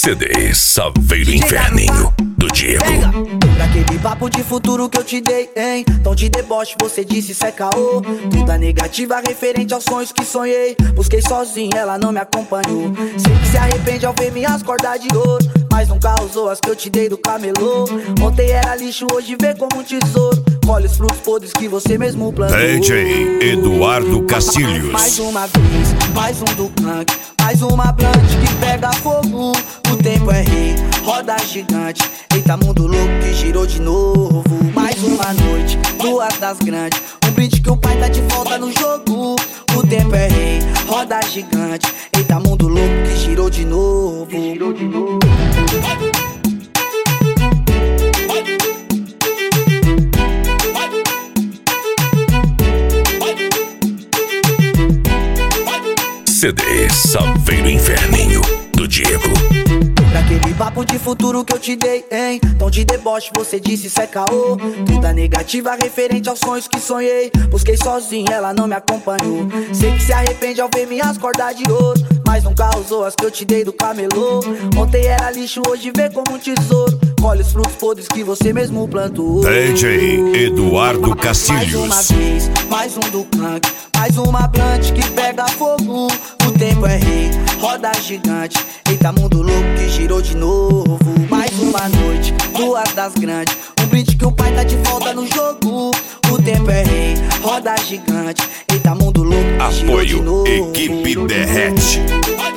CD Saveiro Inferninho, do Diego. Pra aquele papo de futuro que eu te dei, hein? Tom de deboche, você disse cê é caô. Tudo negativa referente aos sonhos que sonhei. Busquei sozinho, ela não me acompanhou. Sei que se arrepende ao ver minhas cordas de ouro, mas nunca usou as que eu te dei do camelô. Ontem era lixo, hoje vê como um tesouro. Colhe os frutos podres que você mesmo plantou. DJ Eduardo Cacilhos. Mais uma vez, mais um do Clank, mais uma blunt que pega fogo. O tempo é rei, roda gigante. Eita, mundo louco que girou de novo. Mais uma noite, duas das grandes. Um brinde que o pai tá de volta no jogo. O tempo é rei, roda gigante. Eita, mundo louco que girou de novo. CD Saveiro Inferninho, do Diego. Pra aquele papo de futuro que eu te dei, hein? Tom de deboche, você disse cê é caô. Tudo negativa referente aos sonhos que sonhei. Busquei sozinho, ela não me acompanhou. Sei que se arrepende ao ver minhas cordas de ouro, mas nunca usou as que eu te dei do camelô. Ontem era lixo, hoje vê como um tesouro. Colhe os frutos podres que você mesmo plantou. DJ Eduardo Cacilhos. Mais uma vez, mais um do Clank, mais uma blunt que pega fogo. O tempo é rei, roda gigante. Eita, mundo louco que girou de novo. Mais uma noite, duas das grandes. Um brinde que o pai tá de volta no jogo. O tempo é rei, roda gigante. Eita, mundo louco que girou de novo. Apoio Equipe Derrete.